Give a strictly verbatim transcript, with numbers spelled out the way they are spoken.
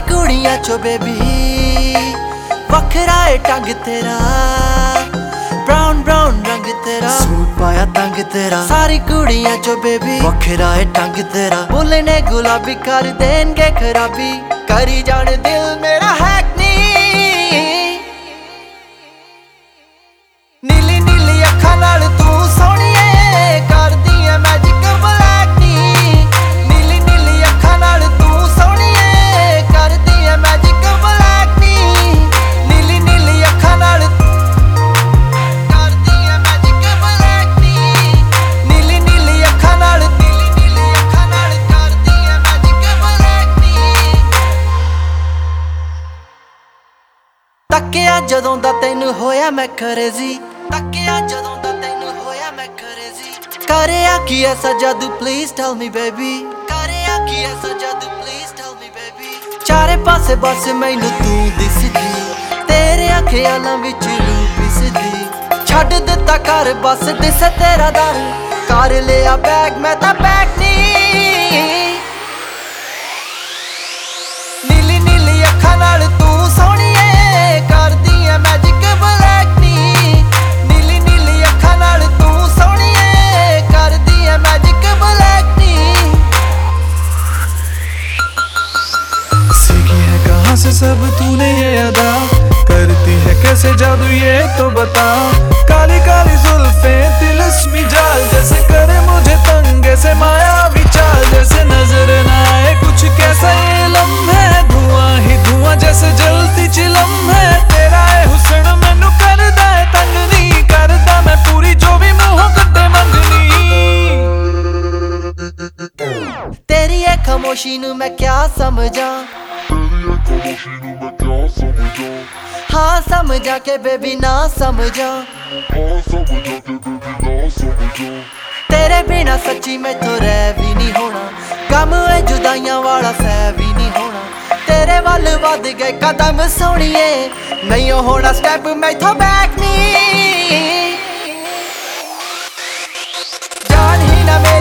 कुड़ियां चो बेबी वखरा है टंग तेरा, ब्राउन ब्राउन रंग तेरा, सूट पाया तंग तेरा। सारी कुड़ियां चो बेबी वखरा है टंग तेरा, बोलने गुलाबी कर देंगे खराबी, करी जाने दिल मेरा हैक नी। नीली नीली अखां नाल तू सोहणीए करदी ऐ मैजिक ब्लैक नी, नीली नीली अखां नाल तू सोहणीए करदी ऐ मैजिक ब्लैक नी, नीली नीली अखां नाल करदी ऐ मैजिक ब्लैक नी, नीली नीली अखां नाल नीली नीली अखां नाल करदी ऐ मैजिक ब्लैक नी। तक्किया जदों दा तैनू होया मैं क्रेज़ी, तक्किया जदों दा तैनू होया मैं क्रेज़ी, करेआ की ऐसा जादू प्लीज टेल मी बेबी, करेआ की ऐसा जादू प्लीज टेल मी बेबी। चारे पासे बस मैनू तू दिसदी, तेरे ख्यालां विच रूह पिसदी, छड्ड दित्ता घर बस दिस तेरा दर, कर लिया बैग मैं तां बैक नी। नीली नीली अखां नाल तू सोहणीए करदी ऐ मैजिक ब्लैक नी, नीली नीली अखां नाल तू सोहणीए करदी ऐ मैजिक ब्लैक नी। सीखी है कहाँ से सब तूने ये अदा, करती है कैसे जादू ये तो बता। काली काली जुल्फे तिलस्मी जाल जैसे करे मुझे तंग, ऐसे मायावी चाल जैसे नजर ना आए कुछ कैसा ये लम्हा है, धुआं ही धुआं जैसे जलती चिलम है। तेरा है हुस्न मैनू करदा है तंग नी, करदा मैं पूरी जो भी मुंहों कट्टे मंगनी। तेरी ये खामोशी नू मैं क्या समझा, हाँ समझा के बेबी ना समझा, तेरे बिना सच्ची मैथों रह भी नहीं होना, गम है जुदाइयां वाला सह भी नहीं होना। तेरे वल वध गए कदम सोहणीए, नहीं होना स्टेप मैथों बैक नी। जान ही ना मेरी